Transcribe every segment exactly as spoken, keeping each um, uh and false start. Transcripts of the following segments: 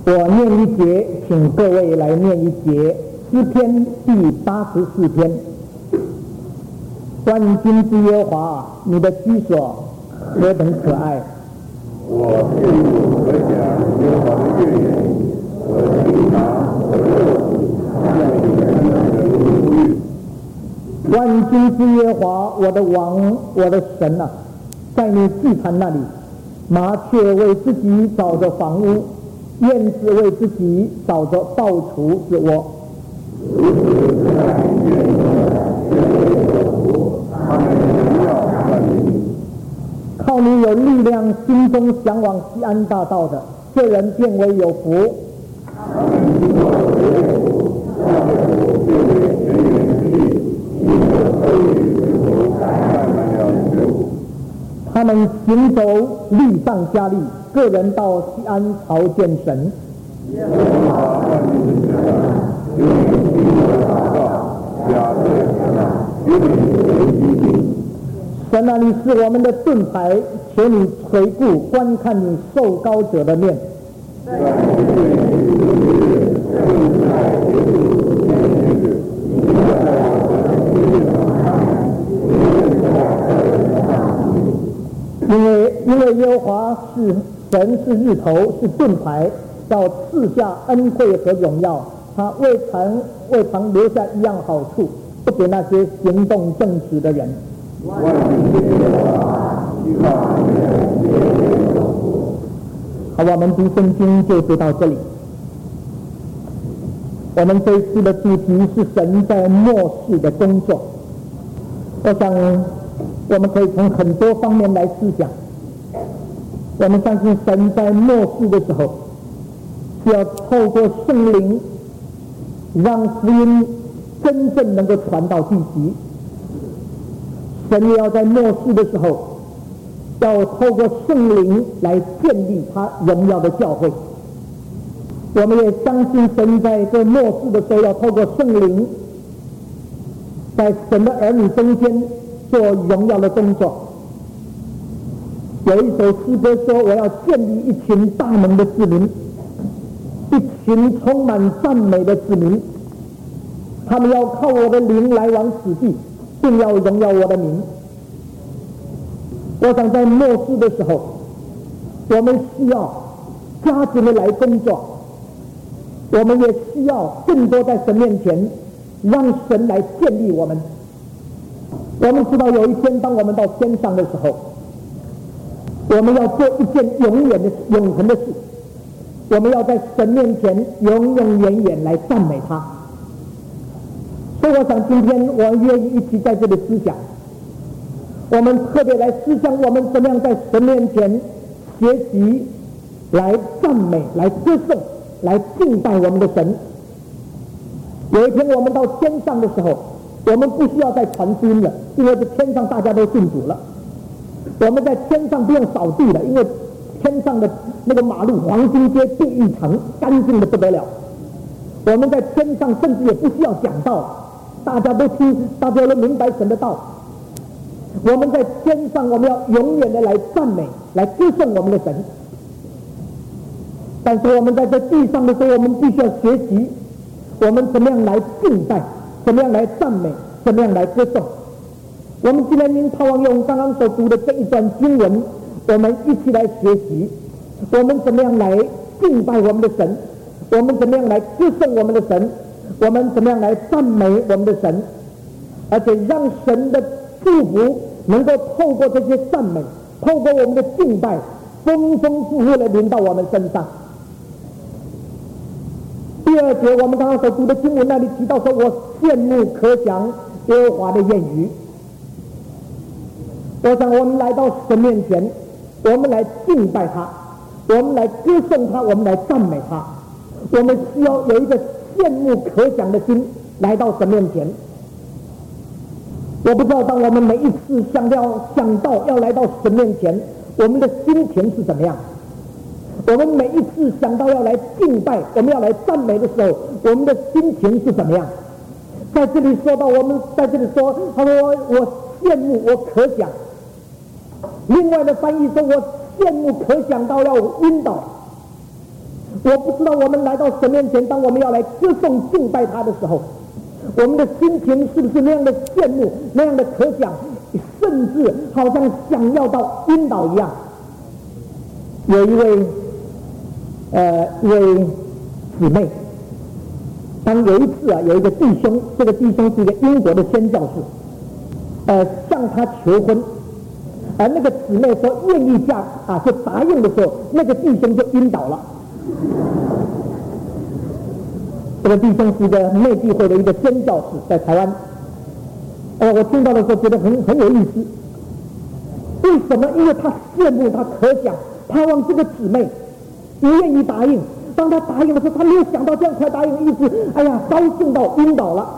我念一节，请各位来念一节诗篇第八十四篇。万军之耶和华，你的居所何等可爱！ 我羡慕可想耶和华的岳言，我听他我肉体，像你的如玉。 万军之耶和华，我的王，我的神啊，在你祭坛那里，麻雀为自己找着房屋，燕子为自己找着抱雏之窝。靠你有力量，心中向往西安大道的，这人变为有福。他们行走力上加力，个人到西安朝见神。神啊，你是我们的盾牌，求你垂顾观看你受膏者的面。因为因为耶和华是神，是日头，是盾牌，要赐下恩惠和荣耀。他未曾未曾留下一样好处，不给那些行动正直的人。好，我们读圣经就读到这里。我们这一次的主题是神在末世的工作。我想我们可以从很多方面来思想。我们相信神在末世的时候是要透过圣灵让福音真正能够传到地极。神也要在末世的时候要透过圣灵来建立他荣耀的教会。我们也相信神在这末世的时候要透过圣灵在神的儿女中间做荣耀的工作。有一首诗歌说，我要建立一群大能的子民，一群充满赞美的子民，他们要靠我的灵来往此地，并要荣耀我的名。我想在末世的时候，我们需要加紧的来工作，我们也需要更多在神面前让神来建立我们。我们知道有一天当我们到天上的时候，我们要做一件永远的永恒的事，我们要在神面前永永远远来赞美他。所以我想今天我愿意一起在这里思想，我们特别来思想我们怎么样在神面前学习来赞美，来歌颂，来敬拜我们的神。有一天我们到天上的时候，我们不需要再传福音了，因为这天上大家都信主了。我们在天上不用扫地了，因为天上的那个马路黄金街地一层干净的不得了。我们在天上甚至也不需要讲道，大家都听，大家都明白神的道。我们在天上，我们要永远的来赞美，来歌颂我们的神。但是我们在这地上的时候，我们必须要学习我们怎么样来敬拜，怎么样来赞美，怎么样来歌颂。我们今天您盼望用刚刚所读的这一段经文，我们一起来学习我们怎么样来敬拜我们的神，我们怎么样来歌颂我们的神，我们怎么样来赞美我们的神，而且让神的祝福能够透过这些赞美，透过我们的敬拜，丰丰富富的临到我们身上。第二节我们刚刚所读的经文那里提到说，我羡慕可想耶和华的言语。我想我们来到神面前，我们来敬拜他，我们来歌颂他，我们来赞美他。我们需要有一个羡慕可想的心来到神面前。我不知道当我们每一次想到想到要来到神面前，我们的心情是怎么样。我们每一次想到要来敬拜，我们要来赞美的时候，我们的心情是怎么样。在这里说到，我们在这里说，他说我羡慕，我可想。另外的翻译说，我羡慕可想到要晕倒。 我不知道我们来到神面前，当我们要来歌颂敬拜他的时候，我们的心情是不是那样的羡慕，那样的可想，甚至好像想要到晕倒一样。有一位呃一位姊妹，当有一次啊，有一个弟兄，这个弟兄是一个英国的宣教士，呃向他求婚，而那个姊妹说愿意嫁啊，就答应的时候，那个弟兄就晕倒了。这个弟兄是一个内地会的一个宣教士，在台湾。呃，我听到的时候觉得很很有意思。为什么？因为他羡慕，他可想盼望这个姊妹也愿意答应。当他答应的时候，他没有想到这样快答应，意思哎呀，高兴到晕倒了。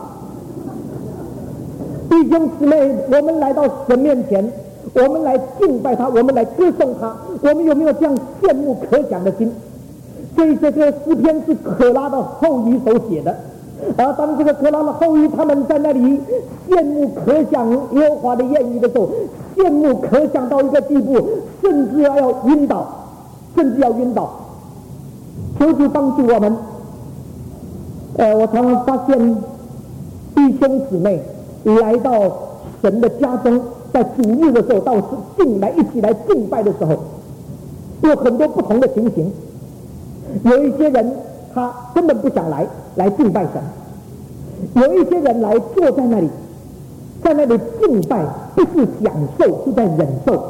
弟兄姊妹，我们来到神面前，我们来敬拜他，我们来歌颂他，我们有没有这样羡慕可想的心？所以这个诗篇是可拉的后裔所写的，而当这个可拉的后裔他们在那里羡慕可想耶和华的宴席的时候，羡慕可想到一个地步，甚至要晕倒，甚至要晕倒。求主帮助我们。呃，我常常发现弟兄姊妹来到神的家中，在主日的时候，到进来一起来敬拜的时候，有很多不同的情形。有一些人他根本不想来来敬拜神，有一些人来坐在那里，在那里敬拜，不是享受，是在忍受。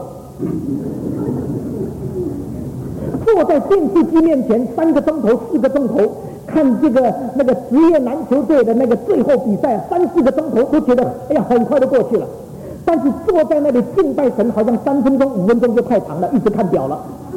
坐在电视机面前三个钟头、四个钟头看这个那个职业篮球队的那个最后比赛，三四个钟头都觉得哎呀很快就过去了。但是坐在那里敬拜神，好像三分钟、五分钟就太长了，一直看表了。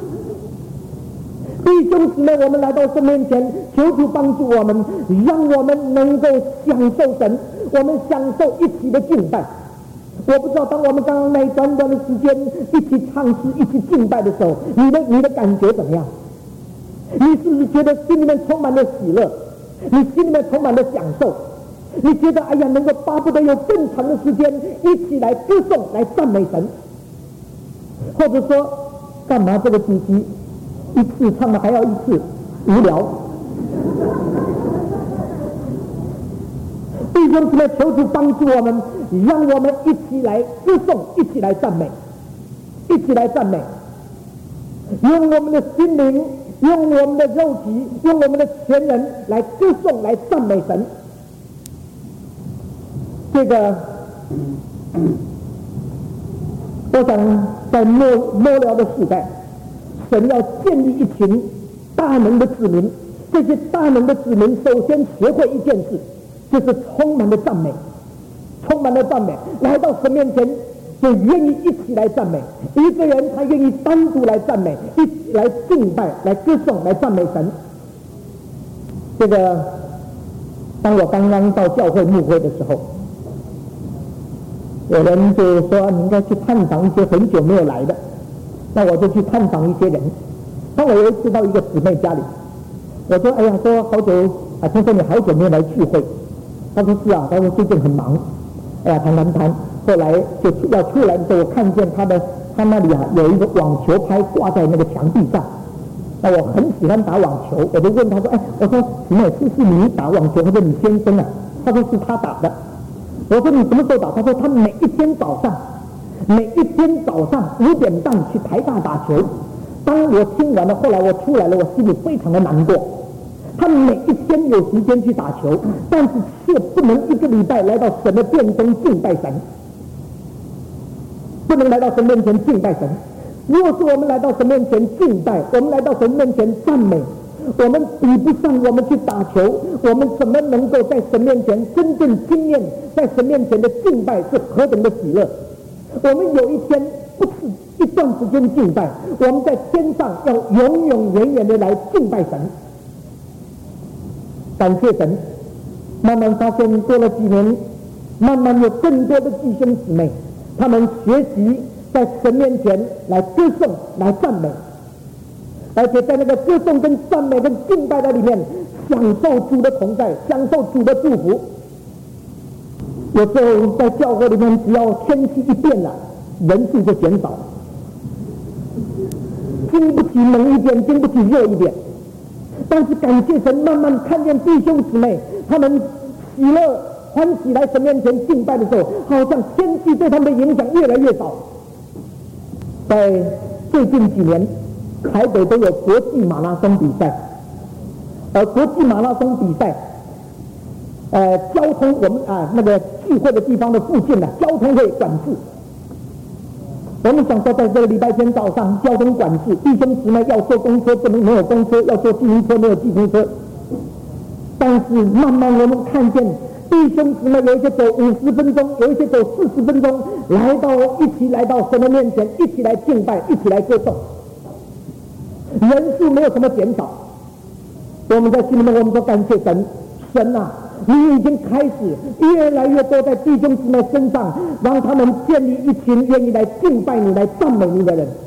弟兄姊妹，我们来到神面前，求主帮助我们，让我们能够享受神，我们享受一起的敬拜。我不知道，当我们刚刚那一短短的时间一起唱诗、一起敬拜的时候，你的你的感觉怎么样？你是不是觉得心里面充满了喜乐？你心里面充满了享受？你觉得哎呀，能够巴不得有更长的时间一起来歌颂、来赞美神？或者说，干嘛这个主题一次唱的还要一次无聊？弟兄姊妹，求主帮助我们，让我们一起来歌颂，一起来赞美，一起来赞美，用我们的心灵，用我们的肉体，用我们的全人来歌颂，来赞美神。这个，我想在末末了的时代，神要建立一群大能的子民，这些大能的子民首先学会一件事，就是充满了赞美，充满了赞美，来到神面前就愿意一起来赞美。一个人他愿意单独来赞美，一起来敬拜，来歌颂，来赞美神。这个，当我刚刚到教会牧会的时候，有人就说你应该去探访一些很久没有来的，那我就去探访一些人。当我有一次到一个姊妹家里，我说哎呀，说好久啊，听说你好久没有来聚会。他说是啊，他说最近很忙，哎呀谈谈谈，后来就要出来的时候，我看见他的他那里啊有一个网球拍挂在那个墙壁上，那我很喜欢打网球，我就问他说，哎，我说姊妹，是是你打网球，或者你先生啊？他说是他打的。我说你什么时候打？他说他每一天早上，每一天早上五点半去台大打球。当我听完了，后来我出来了，我心里非常的难过。他每一天有时间去打球，但是却不能一个礼拜来到神的殿中敬拜神，不能来到神面前敬拜神。如果是我们来到神面前敬拜，我们来到神面前赞美，我们比不上我们去打球，我们怎么能够在神面前真正经验在神面前的敬拜是何等的喜乐？我们有一天不是一段时间敬拜，我们在天上要永永远远的来敬拜神。感谢神，慢慢发现过了几年，慢慢有更多的弟兄姊妹，他们学习在神面前来歌颂、来赞美，而且在那个歌颂跟赞美跟敬拜的里面，享受主的同在，享受主的祝福。有时候在教会里面，只要天气一变了，人数就减少了，经不起冷一点，经不起热一点。 但是感谢神，慢慢看见弟兄姊妹他们喜乐欢喜来神面前敬拜的时候，好像天气对他们的影响越来越少。在最近几年，台北都有国际马拉松比赛，而国际马拉松比赛，呃，交通我们啊那个聚会的地方的附近呢、啊，交通会管制。我们想说，在这个礼拜天早上，交通管制，弟兄姊妹要坐公车不能没有公车，要坐自行车没有自行车。但是慢慢我们看见，弟兄姊妹有一些走五十分钟，有一些走四十分钟，来到一起来到神的面前，一起来敬拜，一起来歌颂。人数没有什么减少。我们在心里面，我们说感谢神，神啊！你已经开始越来越多在弟兄姊妹身上，让他们建立一群愿意来敬拜你、来赞美你的人。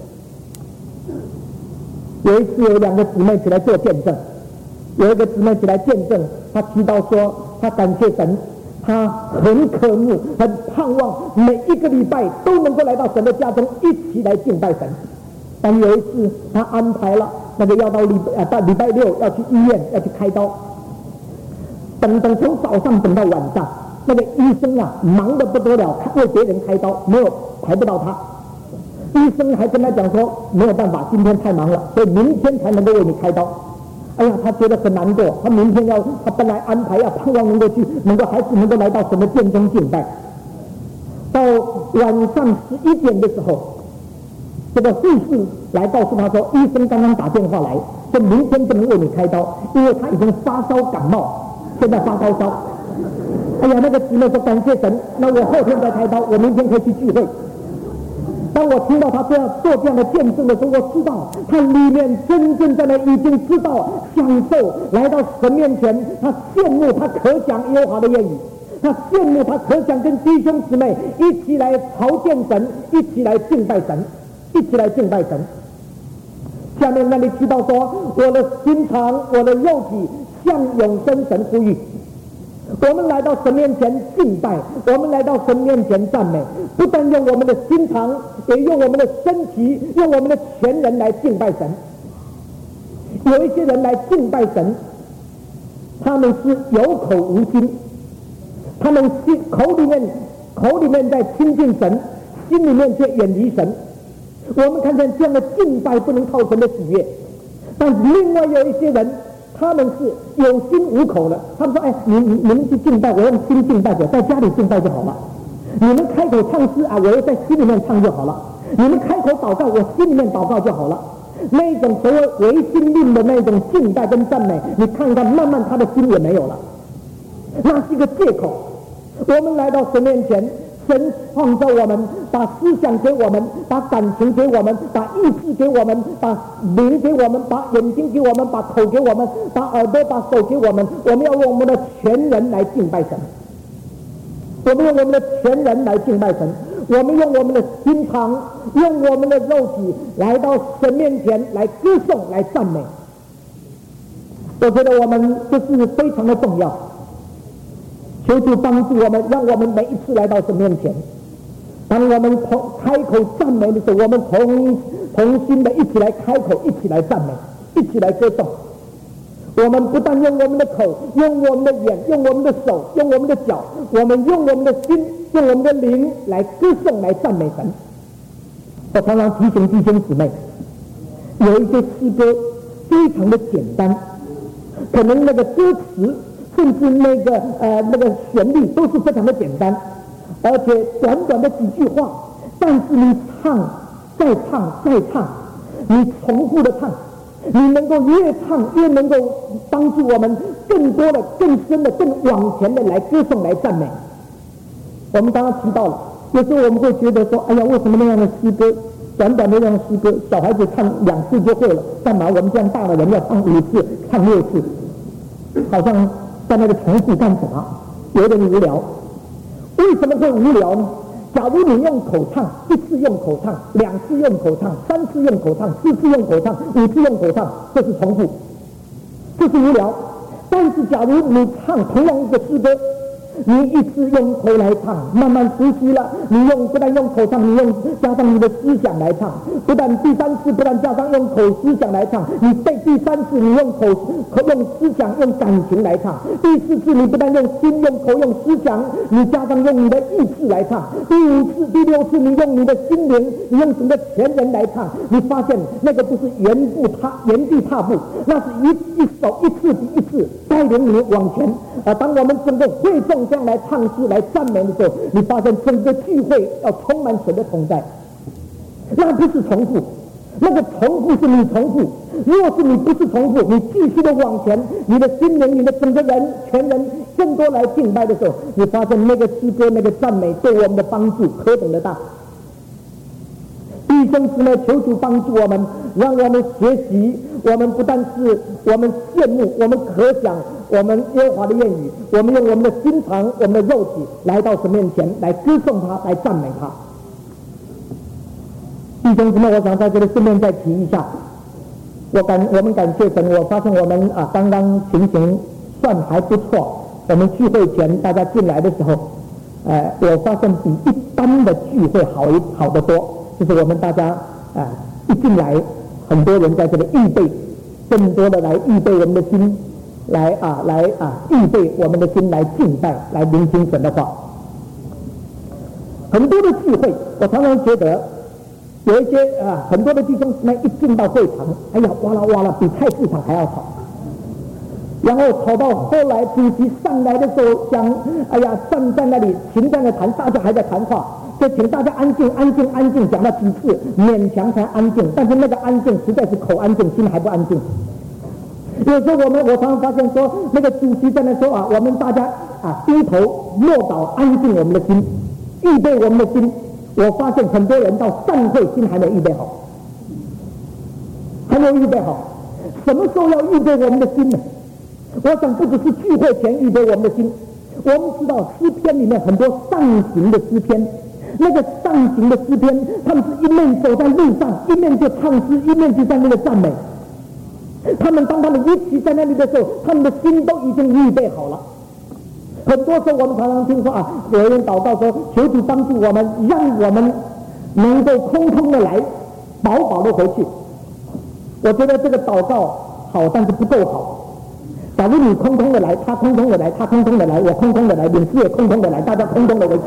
有一次有两个姊妹起来做见证，有一个姊妹起来见证，她提到说，她感谢神，她很渴慕、很盼望每一个礼拜都能够来到神的家中一起来敬拜神。但有一次她安排了那个要到礼啊到礼拜六要去医院要去开刀。等等，从早上等到晚上，那个医生啊，忙得不得了，为别人开刀，没有排不到他。医生还跟他讲说，没有办法，今天太忙了，所以明天才能够为你开刀。哎呀，他觉得很难过，他明天要，他本来安排要盼望能够去，能够还是能够来到神的殿中敬拜。到晚上十一点的时候，这个护士来告诉他说，医生刚刚打电话来，说明天不能为你开刀，因为他已经发烧感冒。现在发高烧，哎呀，那个姊妹说感谢神，那我后天再开刀，我明天可以去聚会。当我听到他这样做这样的见证的时候，我知道他里面真正在那已经知道享受来到神面前，他羡慕他可讲耶和华的言语，他羡慕他可想跟弟兄姊妹一起来朝见神，一起来敬拜神，一起来敬拜神。下面那里提到说，我的心肠，我的肉体向永生神呼吁。我们来到神面前敬拜，我们来到神面前赞美，不但用我们的心肠，也用我们的身体，用我们的全人来敬拜神。有一些人来敬拜神，他们是有口无心，他们心口里面口里面在亲近神，心里面却远离神。我们看见这样的敬拜不能靠神的喜悦，但另外有一些人，他们是有心无口的。他们说：“哎，你你你们去敬拜，我用心敬拜，我在家里敬拜就好了。你们开口唱诗啊，我又在心里面唱就好了。你们开口祷告，我心里面祷告就好了。”那种所谓唯心论的那种敬拜跟赞美，你看看，慢慢他的心也没有了，那是一个借口。我们来到神面前。神创造我们，把思想给我们，把感情给我们，把意志给我们，把灵给我们，把眼睛给我们，把口给我们，把耳朵把手给我们。我们要用我们的全人来敬拜神，我们用我们的全人来敬拜神，我们用我们的心肠，用我们的肉体来到神面前来歌颂，来赞美。我觉得我们这是非常的重要。求主帮助我们，让我们每一次来到神面前，当我们同开口赞美的时候，我们同同心的一起来开口，一起来赞美，一起来歌颂。我们不但用我们的口，用我们的眼，用我们的手，用我们的脚，我们用我们的心，用我们的灵来歌颂，来赞美神。我常常提醒弟兄姊妹，有一些诗歌非常的简单，可能那个歌词甚至那个呃那个旋律都是非常的简单，而且短短的几句话，但是你唱再唱再唱，你重复的唱，你能够越唱越能够帮助我们更多的、更深的、更往前的来歌颂、来赞美。我们刚刚提到了，有时候我们会觉得说，哎呀，为什么那样的诗歌，短短的那样的诗歌，小孩子唱两次就会了，干嘛我们这样大的人要唱五次、唱六次，好像在那个重复干什么？有点无聊。为什么会无聊呢？假如你用口唱，一次用口唱，两次用口唱，三次用口唱，四次用口唱，五次用口唱，这是重复，这是无聊。但是假如你唱同样一个诗歌， 你一直用口来唱，慢慢熟悉了，你用不但用口唱，你用加上你的思想来唱，不但第三次不但加上用口思想来唱，你第第三次你用口用思想用感情来唱，第四次你不但用心用口用思想，你加上用你的意志来唱，第五次第六次你用你的心灵，你用整个全人来唱，你发现那个不是原步踏原地踏步，那是一一手一次比一次带领你往前。啊，当我们整个会众这样来唱诗来赞美的时候，你发现整个聚会要充满神的同在，那不是重复，那个重复是你重复。若是你不是重复，你继续的往前，你的心灵你的整个人全人更多来敬拜的时候，你发现那个诗歌那个赞美对我们的帮助何等的大。弟兄姊妹，求主帮助我们，让我们学习，我们不但是我们羡慕，我们可想我们耶和华的言语，我们用我们的心肠我们的肉体来到神面前来歌颂他来赞美他。弟兄姊妹，我想在这里顺便再提一下，我感我们感谢神，我发现我们啊刚刚情形算还不错，我们聚会前大家进来的时候，呃，我发现比一般的聚会好一好得多。就是我们大家啊一进来，很多人在这里预备，更多的来预备我们的心，来啊来啊预备我们的心来敬拜，来聆听神的话。很多的聚会，我常常觉得有一些啊很多的弟兄姊妹一进到会场，哎呀哇啦哇啦，比菜市场还要吵。然后吵到后来主席上来的时候讲，哎呀站在那里停在那谈，大家还在谈话。就请大家安静，安静，安静，讲了几次，勉强才安静。但是那个安静实在是口安静，心还不安静。有时候我们，我常常发现说，那个主席在那说啊，我们大家啊低头默祷，安静我们的心，预备我们的心。我发现很多人到散会心还没预备好，还没有预备好。什么时候要预备我们的心呢？我想不只是聚会前预备我们的心。我们知道诗篇里面很多上行的诗篇。那个上行的诗篇，他们是一面走在路上，一面就唱诗，一面就在那个赞美。他们当他们一起在那里的时候，他们的心都已经预备好了。很多时候我们常常听说啊，有人祷告说，求主帮助我们，让我们能够空空的来，饱饱的回去。我觉得这个祷告好，但是不够好。假如你空空的来，他空空的来，他空空的来，我空空的来，领事也空空的来，大家空空的回去。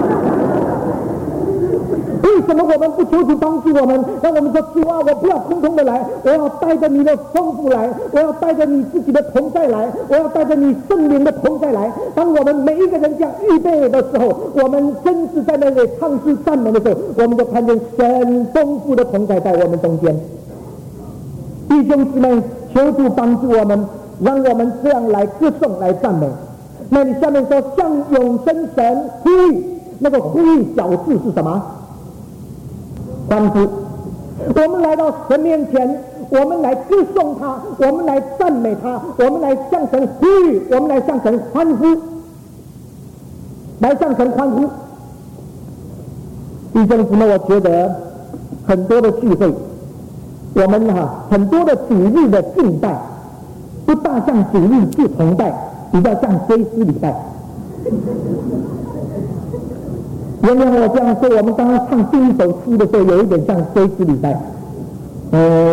为什么我们不求主帮助我们，让我们说主啊，我不要空空的来，我要带着你的丰富来，我要带着你自己的同在来，我要带着你圣灵的同在来。当我们每一个人这样预备的时候，我们真是在那里唱诗赞美的时候，我们就看见神丰富的同在在我们中间。弟兄姊妹，求主帮助我们，让我们这样来歌颂来赞美。那你下面说向永生神呼吁，那个呼吁小字是什么？欢呼！我们来到神面前，我们来歌颂他，我们来赞美他，我们来向神呼吁，我们来向神欢呼，来向神欢呼。弟兄姊妹，我觉得很多的聚会，我们哈、啊、很多的主日的敬拜，不大像主日不崇拜，比较像追思礼拜。原谅我这样说，我们刚刚唱第一首诗的时候，有一点像追思礼拜。呃，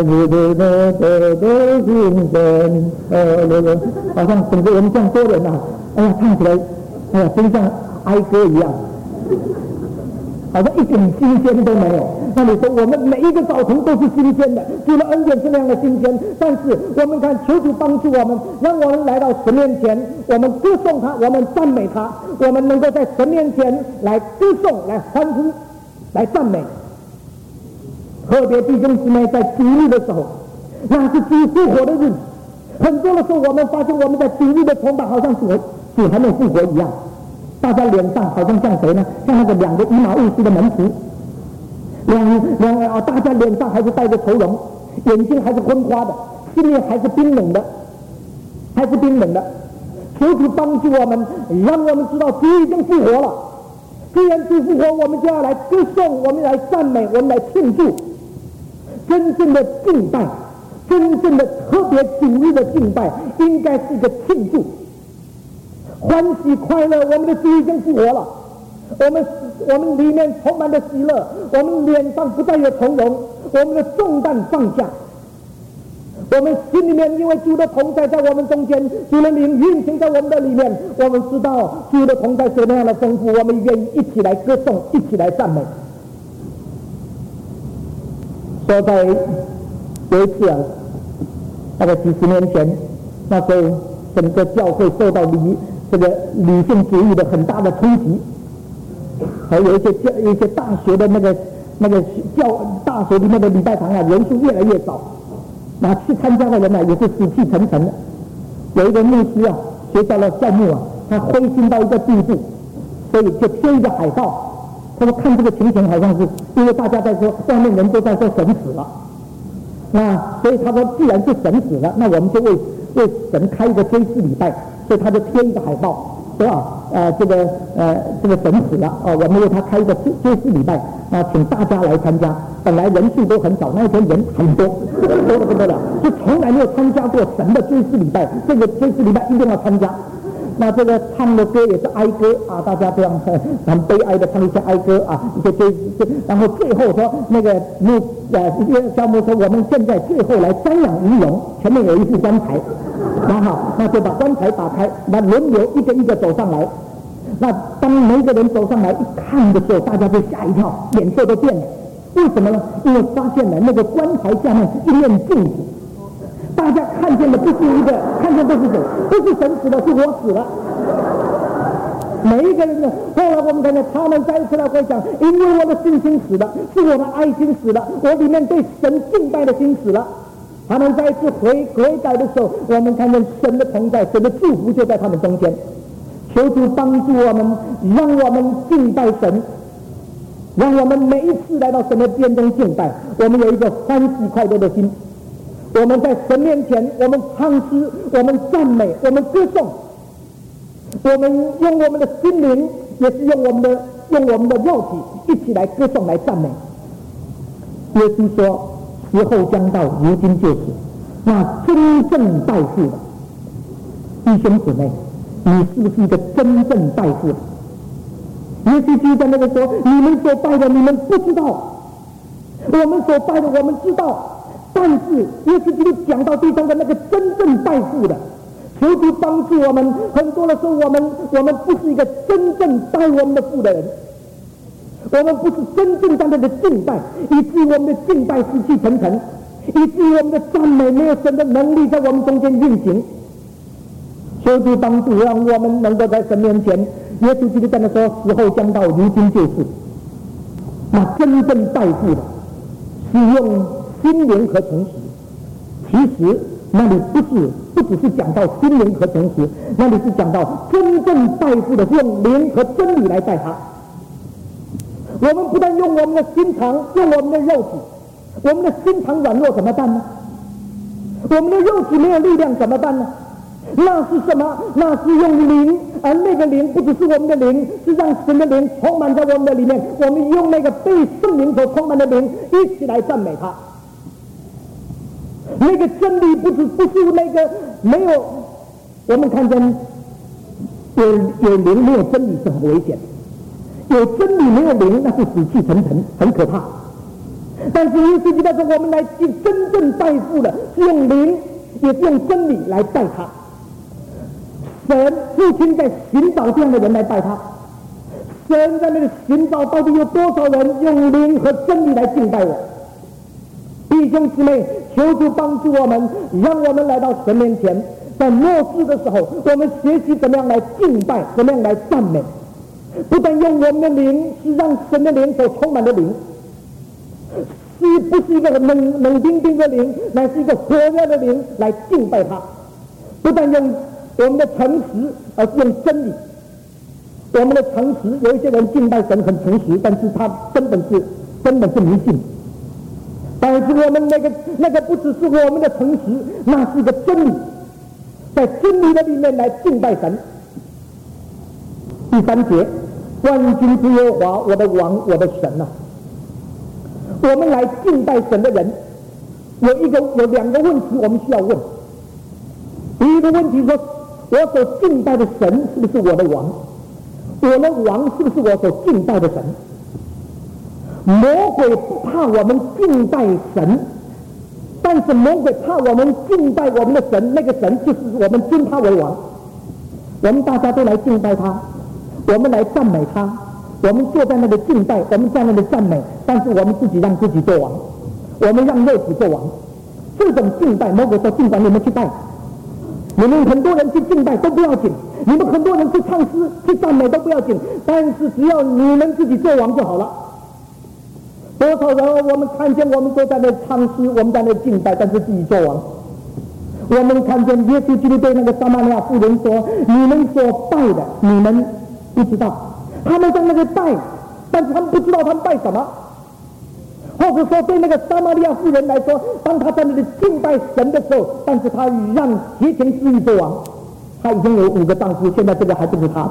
好像整个人这样多人啊，哎呀，唱起来，哎呀，真像哀歌一样，好像一点新鲜都没有。那你说我们每一个早晨都是新鲜的，除了恩典是那样的新鲜，但是我们看求主帮助我们，让我们来到神面前，我们歌颂他，我们赞美他，我们能够在神面前来歌颂，来欢呼，来赞美。特别弟兄姊妹在主日的时候，那是主复活的日子，很多的时候我们发现我们在主日的崇拜好像主主还没有复活一样，大家脸上好像像谁呢？像那个两个以马忤斯的门徒。两两啊！大家脸上还是带着愁容，眼睛还是昏花的，心里还是冰冷的，还是冰冷的。求主帮助我们，让我们知道主已经复活了。既然主复活，我们就要来歌颂，我们来赞美，我们来庆祝。真正的敬拜，真正的特别主日的敬拜，应该是一个庆祝。 欢喜快乐，我们的主已经复活了，我们我们里面充满了喜乐，我们脸上不再有从容，我们的重担放下，我们心里面因为主的同在在我们中间，主的灵运行在我们的里面，我们知道主的同在是那样的丰富，我们愿意一起来歌颂，一起来赞美。说在有一次啊，大概几十年前，那时候整个教会受到理这个理性主义的很大的冲击，还有一些教一些大学的那个那个教大学里面的礼拜堂啊，人数越来越少，那去参加的人呢、啊、也是死气沉沉的。有一个牧师啊，学校的教牧啊，他灰心到一个地步，所以就贴一个海报。他说看这个情形好像是因为大家在说，外面人都在说神死了，那所以他说既然是神死了，那我们就为为神开一个追思礼拜，所以他就贴一个海报说啊呃这个呃这个神死了哦，我们为他开一个追追思礼拜啊，请大家来参加。本来人数都很少，那一天人很多，多得不得了，就从来没有参加过神的追思礼拜，这个追思礼拜一定要参加。那这个唱的歌也是哀歌啊，大家这样很悲哀的唱一些哀歌啊，一些追，然后最后说那个牧呃一个教牧说，我们现在最后来瞻仰仪容，前面有一副棺材，那好，那就把棺材打开，那轮流一个一个走上来。那当每一个人走上来一看的时候，大家就吓一跳，脸色都变了。为什么呢？因为发现了那个棺材下面是一面镜子。大家看见的不是一个，看见都是谁？不是神死了，是我死了。每一个人的，后来我们看见他们再一次来回想，因为我的信心死了，是我的爱心死了，我里面对神敬拜的心死了。他们再一次悔悔改的时候，我们看见神的同在，神的祝福就在他们中间。求主帮助我们，让我们敬拜神，让我们每一次来到神的殿中敬拜，我们有一个欢喜快乐的心。我们在神面前，我们唱诗，我们赞美，我们歌颂，我们用我们的心灵，也是用我们的用我们的肉体一起来歌颂来赞美。耶稣说：“时候将到，如今就是。”那真正拜父的弟兄姊妹，你是不是一个真正拜父的？耶稣就在那个说：“你们所拜的，你们不知道；我们所拜的，我们知道。”但是耶稣基督讲到第三个那个真正拜父的，求主帮助我们。很多的时候，我们我们不是一个真正拜我们的父的人，我们不是真正在那个敬拜，以至于我们的敬拜死气沉沉，以至于我们的赞美没有神的能力在我们中间运行。求主帮助，让我们能够在神面前，耶稣基督在那说：“时候将到，如今就是。”那真正拜父的，是用心灵和诚实。其实那里不是不只是讲到心灵和诚实，那里是讲到真正拜父的是用灵和真理来拜他。我们不但用我们的心肠，用我们的肉体，我们的心肠软弱怎么办呢？我们的肉体没有力量怎么办呢？那是什么？那是用灵，而那个灵不只是我们的灵，是让神的灵充满在我们的里面。我们用那个被圣灵所充满的灵一起来赞美他。那个真理不是不是那个没有，我们看见有有灵没有真理是很危险，有真理没有灵那是死气沉沉，很可怕。但是耶稣基督说，我们来真正拜父的是用灵，也是用真理来拜他。神父亲在寻找这样的人来拜他，神在那个寻找到底有多少人用灵和真理来敬拜我。弟兄姊妹，求主帮助我们，让我们来到神面前，在末世的时候，我们学习怎么样来敬拜，怎么样来赞美。不但用我们的灵，是让神的灵所充满的灵，是不是一个冷冷冰冰的灵，乃是一个火热的灵来敬拜他。不但用我们的诚实，而是用真理。我们的诚实，有一些人敬拜神很诚实，但是他根本是根本是迷信。但是我们那个那个不只是我们的诚实，那是一个真理，在真理的里面来敬拜神。第三节，万军之耶和华，我的王，我的神啊！我们来敬拜神的人，有一个有两个问题我们需要问。第一个问题说， 我所敬拜的神是不是我的王？我的王是不是我所敬拜的神？魔鬼不怕我们敬拜神，但是魔鬼怕我们敬拜我们的神，那个神就是我们尊他为王。我们大家都来敬拜他，我们来赞美他，我们坐在那里敬拜，我们在那里赞美，但是我们自己让自己做王，我们让肉体做王。这种敬拜，魔鬼说尽管你们去拜，你们很多人去敬拜都不要紧，你们很多人去唱诗去赞美都不要紧，但是只要你们自己做王就好了。多少人我们看见我们都在那唱诗，我们在那敬拜，但是自己做王。我们看见耶稣基督对那个撒玛利亚妇人说：“你们所拜的，你们不知道。”他们在那个拜，但是他们不知道他们拜什么。或者说，对那个撒玛利亚妇人来说，当他在那里敬拜神的时候，但是他让邪情私欲做王。他已经有五个丈夫，现在这个还不是他。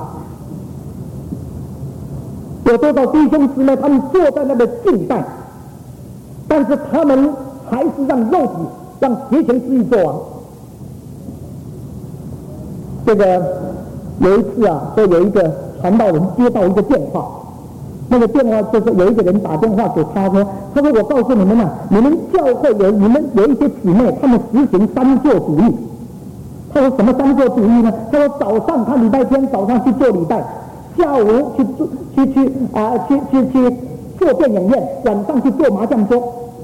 有多少弟兄姊妹，他们坐在那里敬拜，但是他们还是让肉体、让邪情私欲做王。这个有一次啊，说有一个传道人接到一个电话，那个电话就是有一个人打电话给他说：“他说我告诉你们啊，你们教会有你们有一些姊妹，他们实行三座主义。”他说什么三座主义呢？他说早上他礼拜天早上去做礼拜，下午去做去去啊、呃、去去去做电影院，晚上去做麻将桌。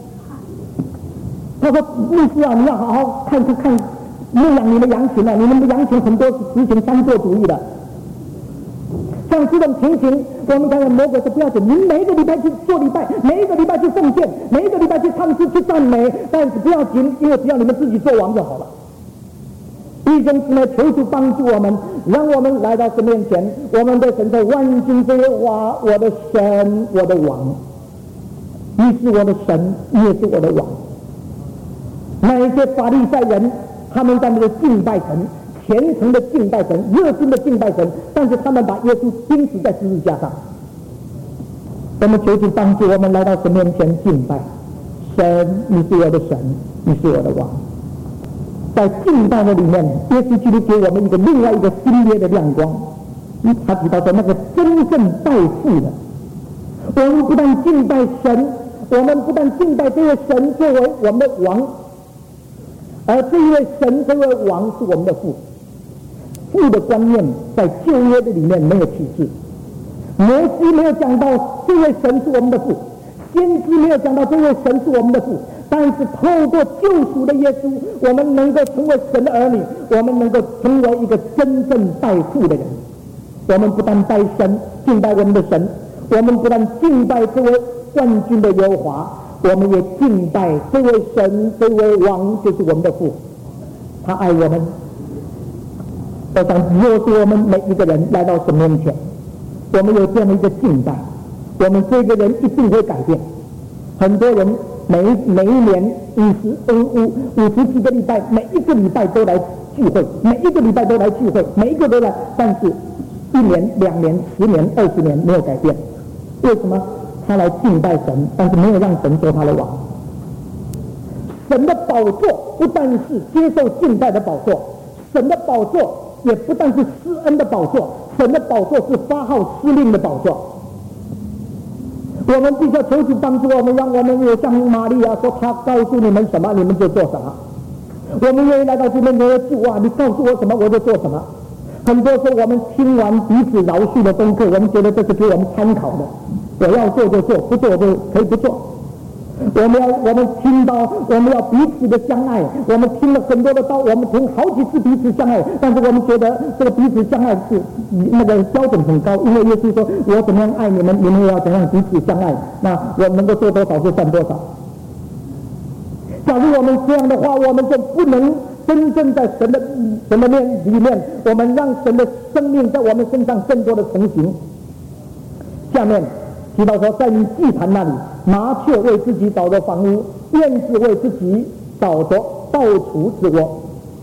他说牧师啊，你要好好看看看牧养你的羊群啊，你们的羊群很多是实行三座主义的。像这种情形，我们看看魔鬼说不要紧，你每一个礼拜去做礼拜，每一个礼拜去奉献，每一个礼拜去唱诗去赞美，但是不要紧，因为只要你们自己做王就好了。弟兄姊妹，求主帮助我们，让我们来到神面前。我们的神说：“万军之耶和华，我的神，我的王，你是我的神，你也是我的王。”那一些法利赛人，他们在那里敬拜神，虔诚的敬拜神，热心的敬拜神，但是他们把耶稣钉死在十字架上。我们求主帮助我们来到神面前敬拜神，你是我的神，你是我的王。在敬拜的里面，耶稣基督给我们一个另外一个新约的亮光。他提到说，那个真正拜父的，我们不但敬拜神，我们不但敬拜这位神作为我们的王，而这一位神这位王是我们的父。父的观念在旧约的里面没有启示，摩西没有讲到这位神是我们的父，先知没有讲到这位神是我们的父。但是透过救赎的耶稣，我们能够成为神的儿女，我们能够成为一个真正拜父的人。我们不但拜神，敬拜我们的神，我们不但敬拜这位万军的耶和华，我们也敬拜这位神，这位王就是我们的父。他爱我们。我想，若是我们每一个人来到神面前，我们有这样的一个敬拜，我们这个人一定会改变。很多人每每一年五十五五五十几个礼拜，每一个礼拜都来聚会，每一个礼拜都来聚会，每一个都来，但是一年、两年、十年、二十年没有改变。为什么？他来敬拜神，但是没有让神做他的王。神的宝座不但是接受敬拜的宝座，神的宝座也不但是施恩的宝座，神的宝座是发号施令的宝座。我们必须要求主帮助我们，让我们有像玛利亚说，他告诉你们什么，你们就做什么。我们愿意来到这边说，主啊，你告诉我什么，我就做什么。很多时候我们听完彼此饶恕的功课，我们觉得这是给我们参考的，我要做就做，不做就可以不做。我们要我们听到我们要彼此的相爱，我们听了很多的道，我们听好几次彼此相爱，但是我们觉得这个彼此相爱是那个标准很高，因为耶稣说我怎么样爱你们，你们也要怎样彼此相爱，那我能够做多少就算多少。假如我们这样的话，我们就不能真正在神的神的面里面，我们让神的生命在我们身上更多的成型。下面提到说，在你祭坛那里，麻雀为自己找着房屋，燕子为自己找着到处之窝。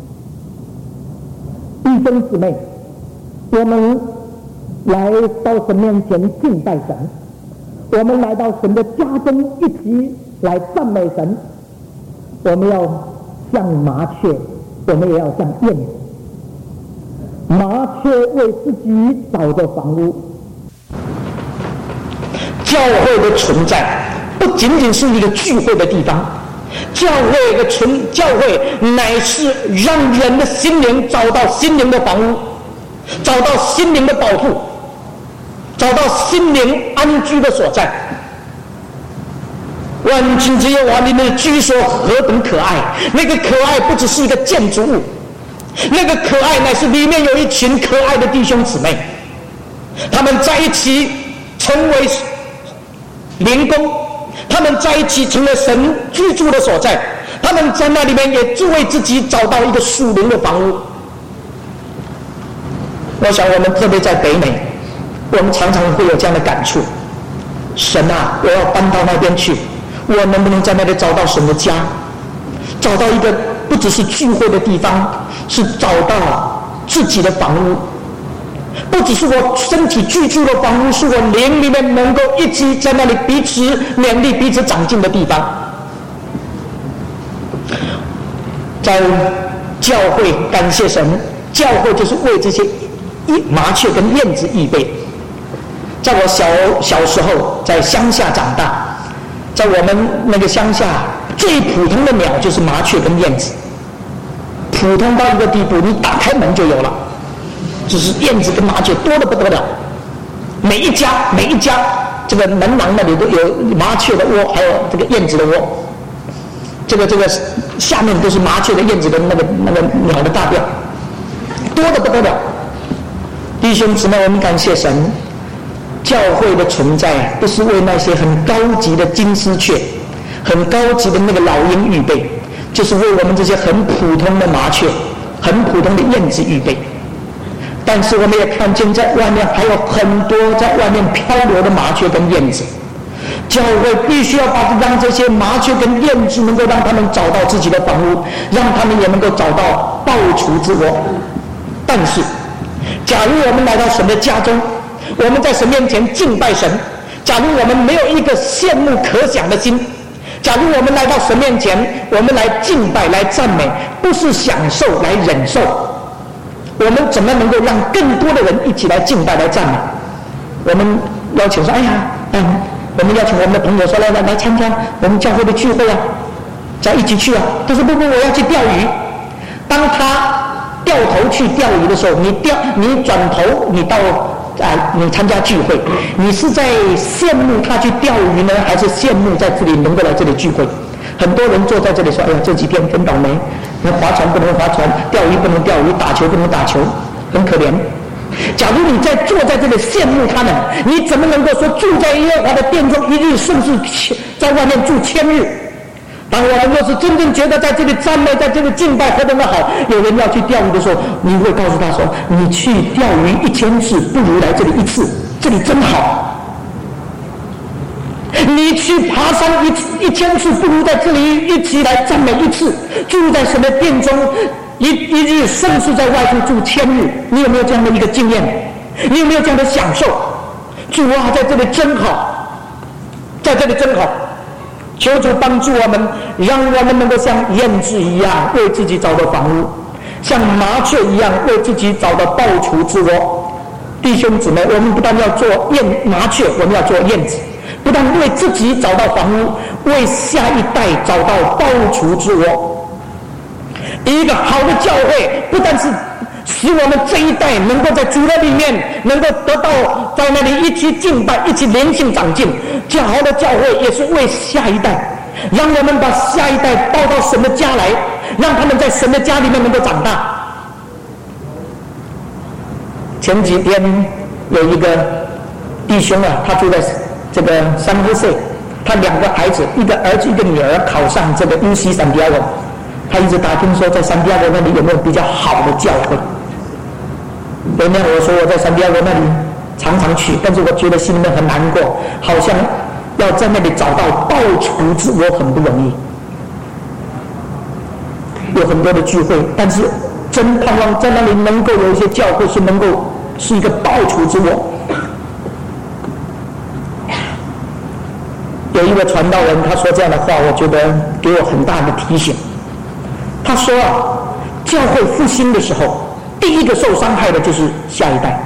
弟兄姊妹，我们来到神面前敬拜神，我们来到神的家中一起来赞美神。我们要像麻雀，我们也要像燕子。 麻雀为自己找的房屋。 教会的存在不仅仅是一个聚会的地方，教会的存教会乃是让人的心灵找到心灵的房屋，找到心灵的保护，找到心灵安居的所在。万军之耶和华你们的居所何等可爱！那个可爱不只是一个建筑物，那个可爱乃是里面有一群可爱的弟兄姊妹，他们在一起成为灵宫，他们在一起成了神居住的所在，他们在那里面也就为自己找到一个属灵的房屋。我想我们特别在北美，我们常常会有这样的感触：神啊，我要搬到那边去，我能不能在那里找到神的家，找到一个不只是聚会的地方，是找到自己的房屋，不只是我身体居住的房屋，是我灵里面能够一起在那里彼此勉励、彼此长进的地方。在教会，感谢神，教会就是为这些麻雀跟燕子预备。在我小小时候在乡下长大，在我们那个乡下最普通的鸟就是麻雀跟燕子，普通到一个地步，你打开门就有了。就是燕子跟麻雀多得不得了，每一家每一家这个门廊那里都有麻雀的窝，还有这个燕子的窝，这个这个下面都是麻雀的燕子的那个那个鸟的大便，多得不得了。弟兄姊妹，我们感谢神，教会的存在不是为那些很高级的金丝雀、很高级的那个老鹰预备，就是为我们这些很普通的麻雀、很普通的燕子预备。但是我们也看见在外面还有很多在外面漂流的麻雀跟燕子，教会必须要把让这些麻雀跟燕子能够让他们找到自己的房屋，让他们也能够找到抱雏之窝。但是假如我们来到神的家中，我们在神面前敬拜神，假如我们没有一个羡慕可想的心，假如我们来到神面前，我们来敬拜来赞美，不是享受来忍受，我们怎么能够让更多的人一起来敬拜来赞美？我们邀请说，哎呀，嗯，我们邀请我们的朋友说，来来来参加我们教会的聚会啊，再一起去啊。他说不不，我要去钓鱼。当他掉头去钓鱼的时候，你钓你转头你到啊，你参加聚会，你是在羡慕他去钓鱼呢，还是羡慕在这里能够来这里聚会？很多人坐在这里说，哎呀，这几天真倒霉，那划船不能划船，钓鱼不能钓鱼，打球不能打球，很可怜。假如你在坐在这里羡慕他们，你怎么能够说住在耶和华的殿中一日胜似在外面住千日？当我们若是真正觉得在这里赞美，在这里敬拜何等的好，有人要去钓鱼的时候，你会告诉他说，你去钓鱼一千次不如来这里一次，这里真好。你去爬山一一千次不如在这里一起来赞美一次。住在神的殿中一一日胜似在外处住千日。你有没有这样的一个经验？你有没有这样的享受？主啊，在这里真好，在这里真好。求主帮助我们，让我们能够像燕子一样为自己找到房屋，像麻雀一样为自己找到抱雏之窝。弟兄姊妹，我们不但要做燕麻雀，我们要做燕子，不但为自己找到房屋，为下一代找到抱雏之窝。一个好的教会不但是使我们这一代能够在主的里面能够得到在那里一起敬拜，一起灵性长进，较好的教会也是为下一代，让我们把下一代抱到神的家来，让他们在神的家里面能够长大。前几天有一个弟兄啊，他住在这个三藩市，他两个孩子，一个儿子一个女儿考上这个 U C 圣地亚哥，他一直打听说在圣地亚哥那里有没有比较好的教会。有一天我说我在圣地亚哥那里常常去，但是我觉得心里面很难过，好像要在那里找到抱雏之窝很不容易。有很多的聚会，但是真盼望在那里能够有一些教会是能够是一个抱雏之窝。有一个传道人他说这样的话，我觉得给我很大的提醒。他说啊，教会复兴的时候， 第一个受伤害的就是下一代。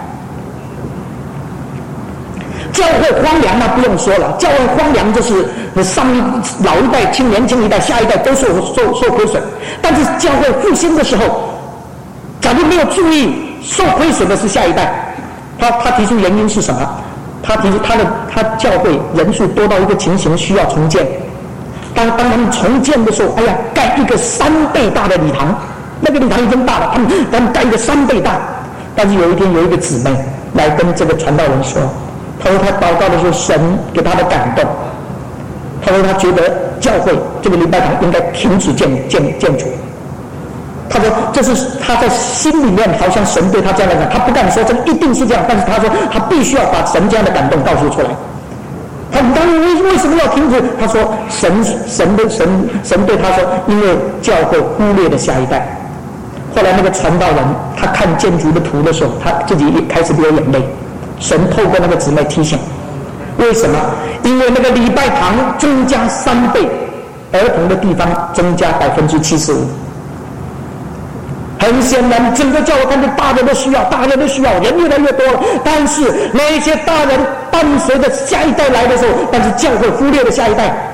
教会荒凉那不用说了，教会荒凉就是上老一代、青年轻一代、下一代都受受受亏损。但是教会复兴的时候，假如没有注意，受亏损的是下一代。他他提出原因是什么？他提出他的他教会人数多到一个情形需要重建。当当他们重建的时候，哎呀，盖一个三倍大的礼堂，那个礼堂已经大了，他们他们盖一个三倍大。但是有一天有一个姊妹来跟这个传道人说，他说他祷告的时候，神给他的感动。他说他觉得教会这个礼拜堂应该停止建建建筑。他说这是他在心里面好像神对他这样的讲，他不敢说这一定是这样，但是他说他必须要把神这样的感动告诉出来。他你当为为什么要停止？他说神神的神神对他说，因为教会忽略了下一代。后来那个传道人他看建筑的图的时候，他自己也开始流眼泪。神透过那个姊妹提醒，为什么？因为那个礼拜堂增加三倍，儿童的地方增加百分之七十五。很显然，整个教会看见大人的需要，大人的需要，人越来越多了。但是那些大人伴随着下一代来的时候，但是教会忽略了下一代。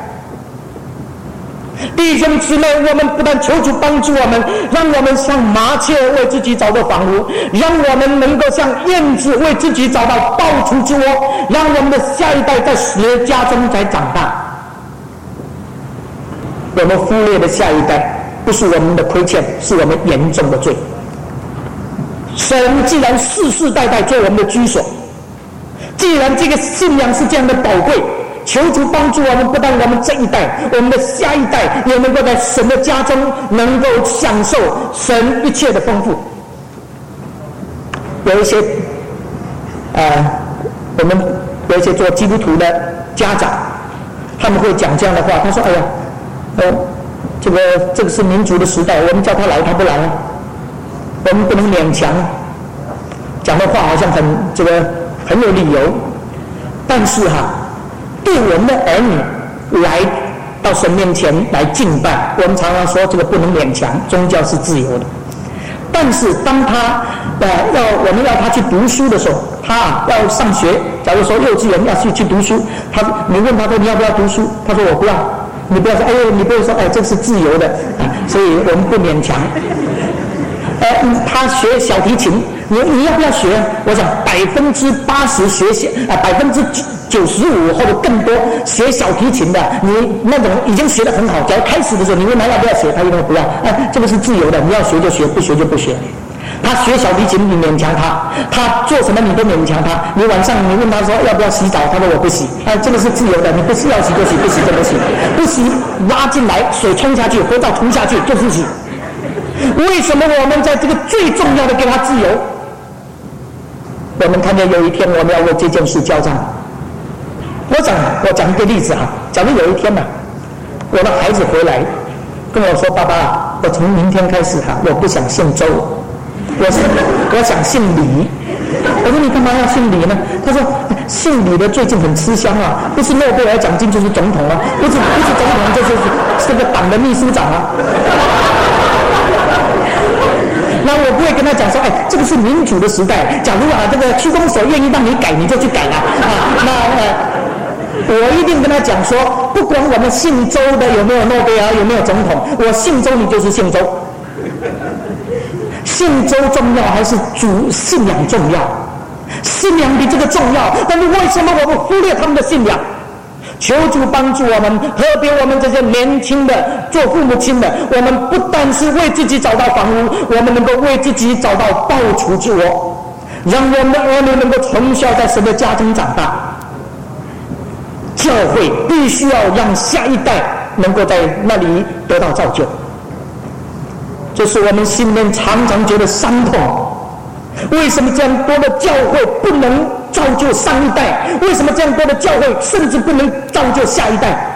弟兄姊妹，我们不但求主帮助我们，让我们像麻雀为自己找到房屋，让我们能够像燕子为自己找到抱雏之窝，让我们的下一代在神家中才长大。我们忽略了下一代，不是我们的亏欠，是我们严重的罪。神既然世世代代做我们的居所，既然这个信仰是这样的宝贵，求主帮助我们，不但我们这一代，我们的下一代也能够在神的家中能够享受神一切的丰富。有一些呃，我们有一些做基督徒的家长，他们会讲这样的话，他说哎呀呃这个这个是民主的时代，我们叫他来他不来啊，我们不能勉强。讲的话好像很这个很有理由，但是哈，对我们的儿女来到神面前来敬拜，我们常常说这个不能勉强，宗教是自由的。但是当他呃要我们要他去读书的时候，他要上学，假如说幼稚园要去去读书，他你问他说你要不要读书，他说我不要。你不要说哎呦，你不要说哎，这是自由的，啊、所以我们不勉强。呃，他学小提琴，你你要不要学？我想百分之八十学小啊，百分之九十五或者更多学小提琴的，你那种已经学得很好，只要开始的时候你问他要不要学，他一定不要。哎，这个是自由的，你要学就学，不学就不学。他学小提琴，你勉强他；他做什么你都勉强他。你晚上你问他说要不要洗澡，他说我不洗。啊，这个是自由的，你不是要洗就洗，不洗就不洗，不洗拉进来，水冲下去，肥皂涂下去就是洗。为什么我们在这个最重要的给他自由？我们看见有一天我们要为这件事交账。我讲我讲一个例子啊，假如有一天呢、啊，我的孩子回来跟我说：“爸爸，我从明天开始哈、啊，我不想姓周。”我是我想姓李，我说你干嘛要姓李呢？他说姓李的最近很吃香啊，不是诺贝尔奖金就是总统啊，不是不是总统就是这个党的秘书长啊。那我不会跟他讲说，哎，这个是民主的时代，假如啊这个区公所愿意让你改，你就去改了啊。那呃，我一定跟他讲说，不管我们姓周的有没有诺贝尔，有没有总统，我姓周你就是姓周。信周重要还是主信仰重要？信仰比这个重要，但是为什么我们忽略他们的信仰？求主帮助我们，特别我们这些年轻的做父母亲的，我们不但是为自己找到房屋，我们能够为自己找到抱雏之窝，让我们的儿女能够从小在神的家中长大。教会必须要让下一代能够在那里得到造就。这是我们心里面常常觉得伤痛。为什么这样多的教会不能造就上一代？为什么这样多的教会甚至不能造就下一代？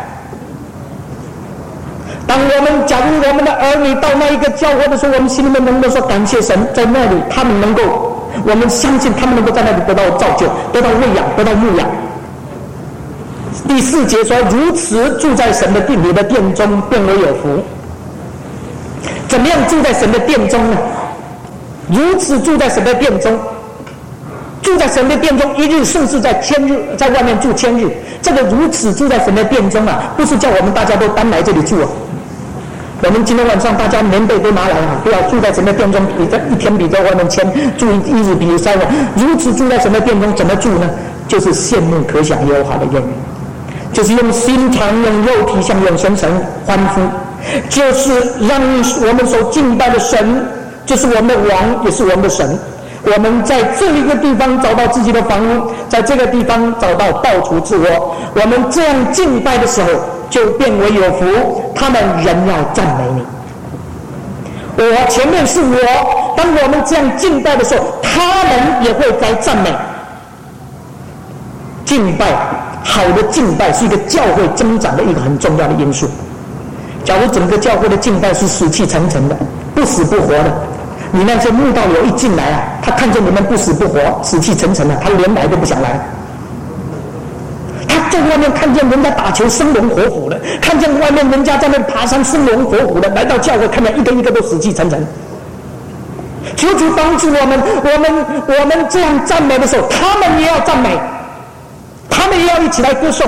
当我们假如我们的儿女到那一个教会的时候，我们心里面能够说感谢神，在那里他们能够，我们相信他们能够在那里得到造就，得到喂养，得到牧养。第四节说，如此住在神的殿里的殿中，便为有福。怎么样住在神的殿中呢？ 如此住在神的殿中，住在神的殿中一日胜似在千日，在外面住千日。这个如此住在神的殿中啊，不是叫我们大家都搬来这里住啊。我们今天晚上大家棉被都拿来啊，不要住在神的殿中，比在一天比在外面千住一日比三日。如此住在神的殿中，怎么住呢？就是羡慕可想耶和华的愿意，就是用心肠用肉体向永生神欢呼，就是让我们所敬拜的神，就是我们的王，也是我们的神。我们在这一个地方找到自己的房屋，在这个地方找到到处自我。我们这样敬拜的时候，就变为有福。他们仍要赞美你。我前面是我，当我们这样敬拜的时候，他们也会来赞美。敬拜，好的敬拜是一个教会增长的一个很重要的因素。假如整个教会的敬拜是死气沉沉的，不死不活的，你那些慕道友一进来啊，他看见你们不死不活、死气沉沉的，他连来都不想来。他在外面看见人家打球生龙活虎的，看见外面人家在那爬山生龙活虎的，来到教会看见一个一个都死气沉沉。求主帮助我们，我们我们这样赞美的时候，他们也要赞美，他们也要一起来歌颂。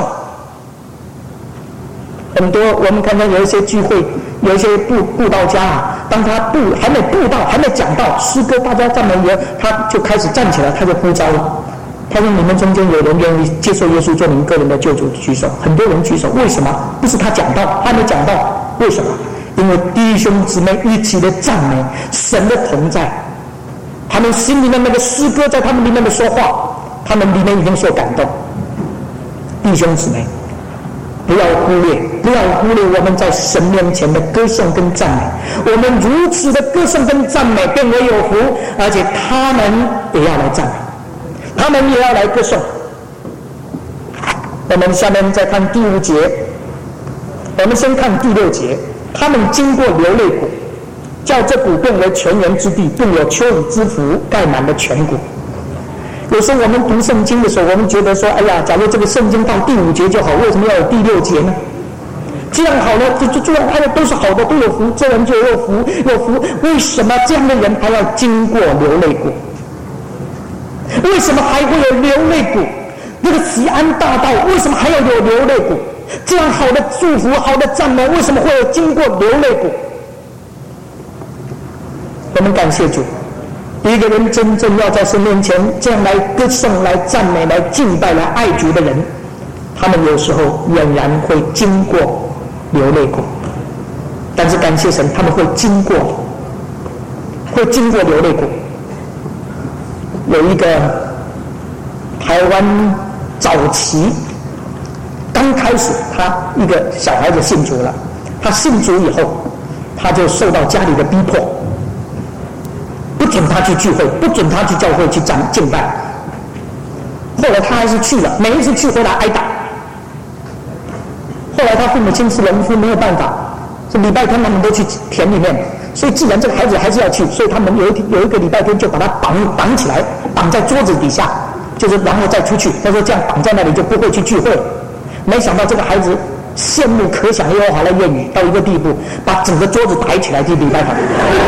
很多我们看到有一些聚会，有一些布布道家啊，当他布还没布道，还没讲到诗歌，大家赞美以后，他就开始站起来，他就呼召了。他说：“你们中间有人愿意接受耶稣做你们个人的救主，举手。”很多人举手，为什么？不是他讲道，他没讲道，为什么？因为弟兄姊妹一起的赞美神的同在，他们心里面那个诗歌在他们里面的说话，他们里面已经受感动。弟兄姊妹，不要忽略，不要忽略我们在神面前的歌颂跟赞美。我们如此的歌颂跟赞美，变为有福，而且他们也要来赞美，他们也要来歌颂。我们下面再看第五节，我们先看第六节。他们经过流泪谷，叫这谷变为泉源之地，并有秋雨之福盖满了全谷。有时候我们读圣经的时候，我们觉得说，哎呀，假如这个圣经到第五节就好，为什么要有第六节呢？这样好了，就就这样，哎呀，都是好的，都有福，这人就有福，有福。为什么这样的人还要经过流泪谷？为什么还会有流泪谷？那个锡安大道为什么还要有流泪谷？这样好的祝福、好的赞美，为什么会有经过流泪谷？我们感谢主。一个人真正要在神面前这样来歌颂、来赞美、来敬拜、来爱主的人，他们有时候仍然会经过流泪谷。但是感谢神，他们会经过，会经过流泪谷。有一个台湾早期刚开始，他一个小孩子信主了，他信主以后，他就受到家里的逼迫。不准他去聚会，不准他去教会去讲敬拜。后来他还是去了，每一次去回来挨打。后来他父母亲是农夫，没有办法，是礼拜天他们都去田里面，所以既然这个孩子还是要去，所以他们有一有一个礼拜天就把他绑绑起来，绑在桌子底下，就是然后再出去。他说这样绑在那里就不会去聚会。没想到这个孩子羡慕可想耶和华的愿语到一个地步，把整个桌子抬起来去礼拜堂。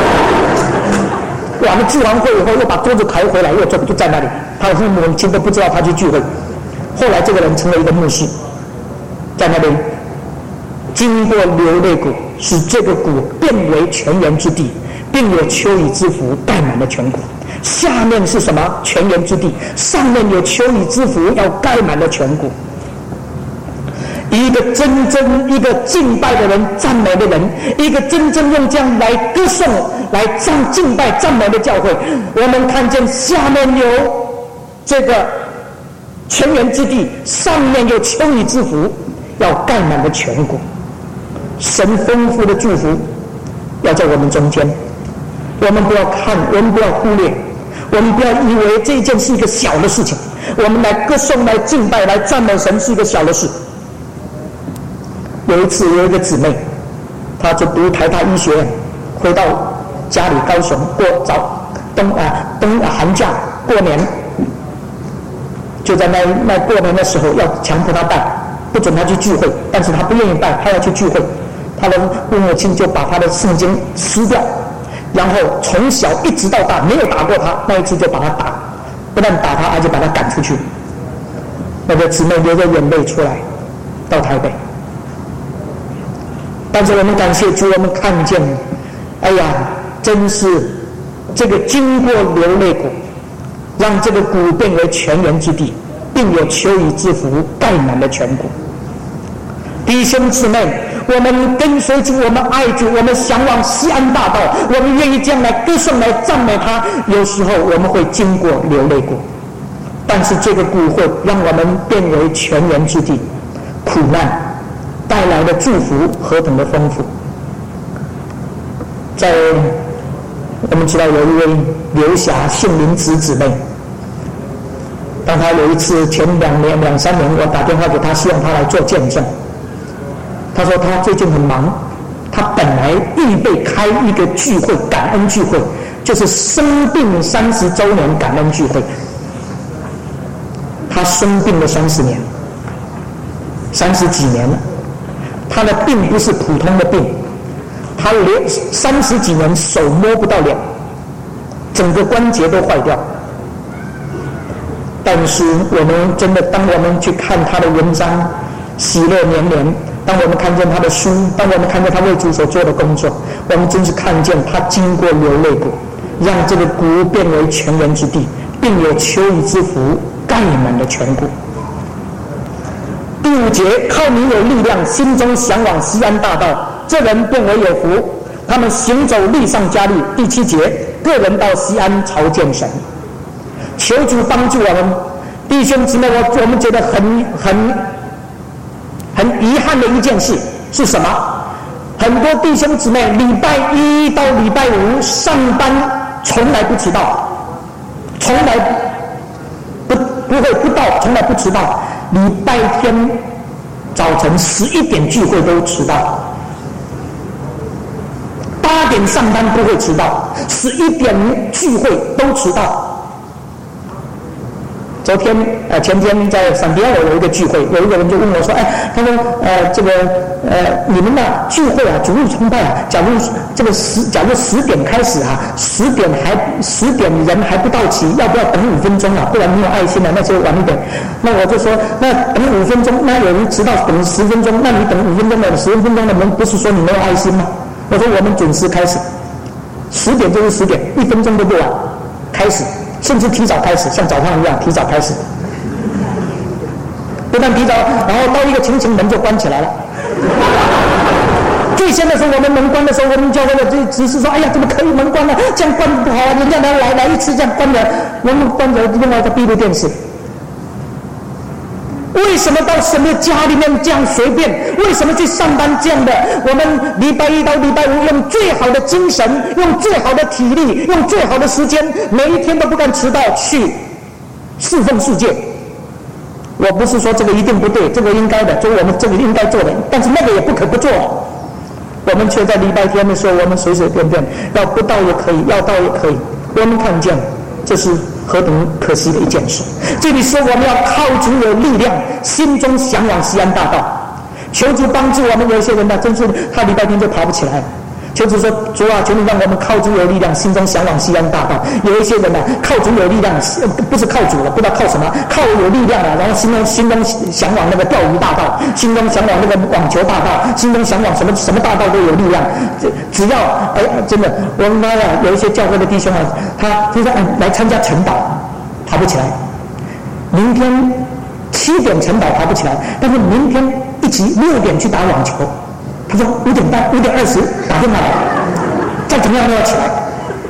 哇！那聚完会以后，又把桌子抬回来，又坐就在那里。他的父母亲都不知道他去聚会。后来这个人成为一个牧师，在那里经过流泪谷，使这个谷变为泉源之地，并有秋雨之福盖满了全谷。下面是什么？泉源之地，上面有秋雨之福要盖满了全谷。一个真正一个敬拜的人，赞美的人，一个真正用这样来歌颂、来赞敬拜、赞美的教会，我们看见下面有这个泉源之地，上面有秋雨之福，要盖满了全谷。神丰富的祝福要在我们中间，我们不要看，我们不要忽略，我们不要以为这件是一个小的事情，我们来歌颂、来敬拜、来赞美神是一个小的事。有一次有一个姊妹，她就读台大医学院，回到家里高雄过早冬啊冬啊寒假过年，就在那那过年的时候要强迫她拜，不准她去聚会，但是她不愿意拜，她要去聚会，她的父母亲就把她的圣经撕掉， 然后从小一直到大没有打过他，那一次就把他打，不但打他，而且把他赶出去。那个姊妹流着眼泪出来，到台北。但是我们感谢主，我们看见，哎呀，真是这个经过流泪谷，让这个谷变为泉源之地，并有秋雨之福盖满了全谷。弟兄姊妹，我们跟随主，我们爱主，我们向往西安大道，我们愿意这样来歌颂来赞美他。有时候我们会经过流泪谷，但是这个谷会让我们变为泉源之地，苦难带来的祝福何等的丰富。在我们知道有一位刘霞杏林子姊妹，当他有一次前两年两三年，我打电话给他，希望他来做见证。他说他最近很忙，他本来预备开一个聚会，感恩聚会，就是生病三十周年感恩聚会。他生病了三十年，三十几年了。他的病不是普通的病，他连三十几年手摸不到脸，整个关节都坏掉。但是我们真的，当我们去看他的文章，喜乐连连，当我们看见他的书，当我们看见他为主所做的工作，我们真是看见他经过流泪谷，让这个谷变为泉源之地，并有秋雨之福盖满了全谷。第五节，靠你有力量，心中向往西安大道，这人便为有福，他们行走力上加力。第七节，个人到西安朝见神。求主帮助我们弟兄姊妹，我我们觉得很很很遗憾的一件事是什么？很多弟兄姊妹礼拜一到礼拜五上班从来不迟到，从来不不会不到，从来不迟到。礼拜天早晨十一点聚会都迟到，八点上班不会迟到，十一点聚会都迟到。昨天呃前天在闪边我有一个聚会，有一个人就问我说，哎，他说呃这个呃你们的聚会啊，主日崇拜啊，假如这个十假如十点开始啊，十点还十点人还不到齐，要不要等五分钟啊？不然没有爱心啊，那就晚一点。那我就说，那等五分钟，那有人迟到等十分钟，那你等五分钟的十分钟的人，不是说你没有爱心吗？我说我们准时开始，十点就是十点，一分钟都不晚，开始。甚至提早开始，像早上一样提早开始，不但提早，然后到一个情形门就关起来了。最先的时候，我们门关的时候，我们教会的就只是说，哎呀，怎么可以门关呢？这样关不好啊！人家来来来一次这样关着，我们关着另外一个闭路电视。为什么到神的家里面这样随便？为什么去上班这样的？我们礼拜一到礼拜五用最好的精神，用最好的体力，用最好的时间，每一天都不敢迟到去侍奉世界。我不是说这个一定不对，这个应该的，就是我们这个应该做的，但是那个也不可不做。我们却在礼拜天的时候，我们随随便便，要不到也可以，要到也可以。我们看见，这是何等可惜的一件事。这里说我们要靠主有力量，心中向往西安大道。求主帮助我们，有些人呢，真是他礼拜天就爬不起来。求主说，主啊，求你让我们靠主有力量，心中向往西安大道。有一些人呢，靠主有力量，不是靠主了，不知道靠什么，靠有力量了，然后心中心中向往那个钓鱼大道，心中向往那个网球大道，心中向往什么什么大道都有力量。只要哎，真的，我们妈呀，有一些教会的弟兄啊，他就说哎来参加晨祷，爬不起来。明天七点晨祷爬不起来，但是明天一起六点去打网球。他说五点半、五点二十打电话来，再怎么样都要起来。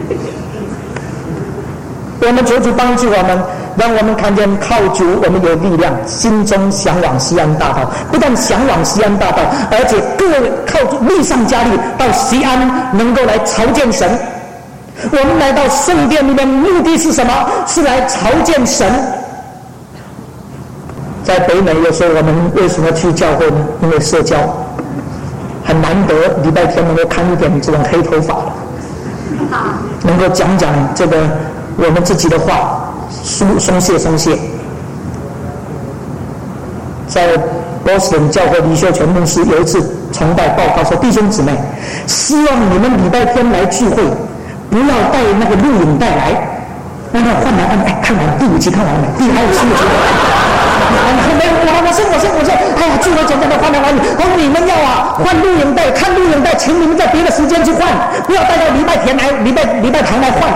我们求主帮助我们，让我们看见靠主，我们有力量，心中向往西安大道。不但向往西安大道，而且各靠主力上加力，到西安能够来朝见神。我们来到圣殿里面，目的是什么？是来朝见神。在北美有时候我们为什么去教会呢？因为社交。很难得礼拜天能够看一点这种黑头发的，能够讲讲这个我们自己的话，松松懈松懈。在波士顿教会李秀全牧师有一次崇拜报告说，弟兄姊妹，希望你们礼拜天来聚会， 不要带那个录影带来。然后换来换哎，看完第五集看完了，第还有十五集。没有，我我是我是我是，哎呀，最后简单的换来换去。哦，你们要啊换录影带，看录影带，请你们在别的时间去换，不要带到礼拜天来，礼拜礼拜堂来换。